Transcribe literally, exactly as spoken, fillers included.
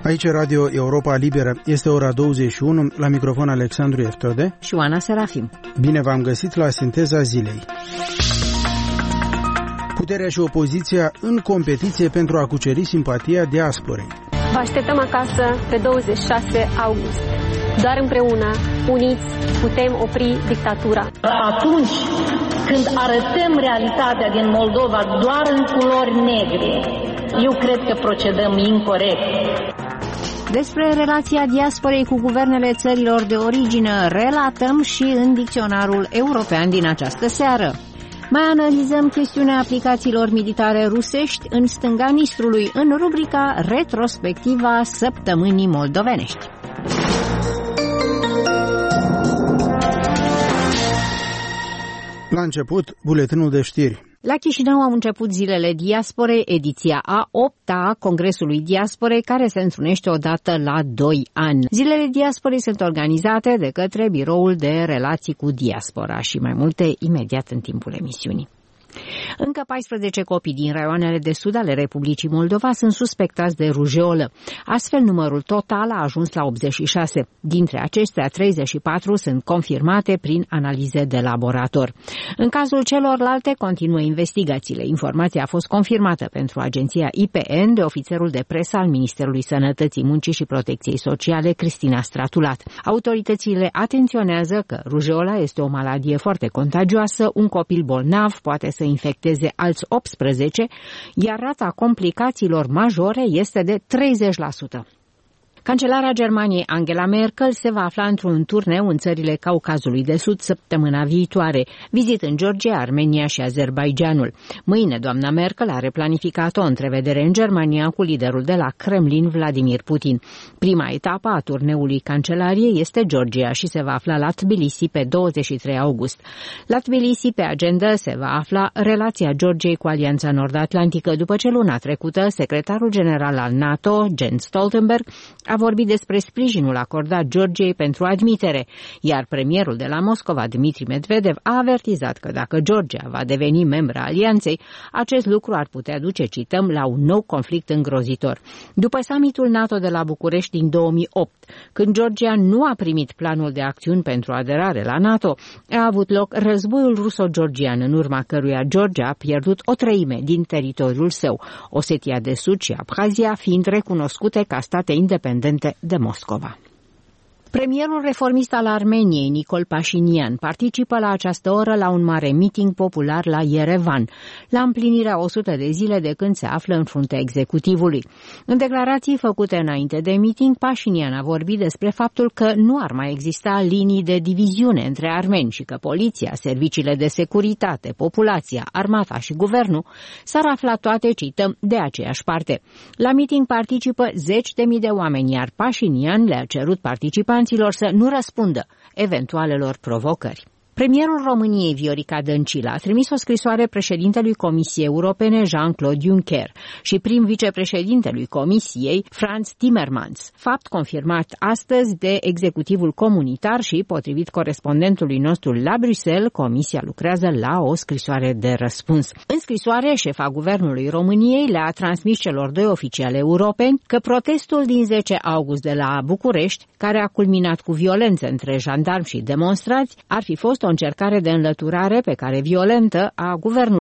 Aici Radio Europa Liberă. Este ora douăzeci și unu, la microfon Alexandru Eftode și Oana Serafim. Bine v-am găsit la Sinteza Zilei. Puterea și opoziția în competiție pentru a cuceri simpatia diasporei. Vă așteptăm acasă pe douăzeci și șase august. Doar împreună, uniți, putem opri dictatura. Atunci când arătăm realitatea din Moldova doar în culori negre, eu cred că procedăm incorect. Despre relația diasporei cu guvernele țărilor de origine relatăm și în dicționarul european din această seară. Mai analizăm chestiunea aplicațiilor militare rusești în stânga Nistrului în rubrica retrospectiva săptămânii moldovenești. La început, buletinul de știri. La Chișinău au început zilele diasporei, ediția a opta a Congresului Diasporei, care se întrunește odată la doi ani. Zilele diasporei sunt organizate de către Biroul de Relații cu Diaspora și mai multe imediat în timpul emisiunii. Încă paisprezece copii din raioanele de sud ale Republicii Moldova sunt suspectați de rujeolă. Astfel, numărul total a ajuns la optzeci și șase. Dintre acestea, treizeci și patru sunt confirmate prin analize de laborator. În cazul celorlalte, continuă investigațiile. Informația a fost confirmată pentru agenția I P N de ofițerul de presă al Ministerului Sănătății, Muncii și Protecției Sociale, Cristina Stratulat. Autoritățile atenționează că rujeola este o maladie foarte contagioasă, un copil bolnav poate să infecteze alți optsprezece, iar rata complicațiilor majore este de treizeci la sută. Cancelara Germaniei Angela Merkel se va afla într-un turneu în țările Caucazului de Sud săptămâna viitoare, vizit în Georgia, Armenia și Azerbaidjanul. Mâine, doamna Merkel are planificat o întrevedere în Germania cu liderul de la Kremlin, Vladimir Putin. Prima etapă a turneului cancelariei este Georgia și se va afla la Tbilisi pe douăzeci și trei august. La Tbilisi, pe agenda, se va afla relația Georgiei cu Alianța Nord-Atlantică, după ce luna trecută secretarul general al NATO, Jens Stoltenberg, a vorbit despre sprijinul acordat Georgiei pentru admitere, iar premierul de la Moscova, Dmitri Medvedev, a avertizat că dacă Georgia va deveni membră alianței, acest lucru ar putea duce, cităm, la un nou conflict îngrozitor. După summitul NATO de la București din două mii opt, când Georgia nu a primit planul de acțiuni pentru aderare la NATO, a avut loc războiul ruso-georgian, în urma căruia Georgia a pierdut o treime din teritoriul său, Osetia de Sud și Abhazia fiind recunoscute ca state independente de Moscova. Premierul reformist al Armeniei, Nicol Pașinian, participă la această oră la un mare meeting popular la Yerevan, la împlinirea o sută de zile de când se află în fruntea executivului. În declarații făcute înainte de meeting, Pașinian a vorbit despre faptul că nu ar mai exista linii de diviziune între armeni și că poliția, serviciile de securitate, populația, armata și guvernul s-ar afla toate, cităm, de aceeași parte. La meeting participă zeci de mii de oameni, iar Pașinian le-a cerut participanților să nu răspundă eventualelor provocări. Premierul României, Viorica Dăncilă, a trimis o scrisoare președintelui Comisiei Europene, Jean-Claude Juncker, și prim-vicepreședintelui Comisiei, Franz Timmermans, fapt confirmat astăzi de executivul comunitar și, potrivit corespondentului nostru la Bruxelles, Comisia lucrează la o scrisoare de răspuns. În scrisoare, șefa Guvernului României le-a transmis celor doi oficiali europeni că protestul din zece august de la București, care a culminat cu violențe între jandarmi și demonstrați, ar fi fost o încercare de înlăturare pe care violentă a guvernului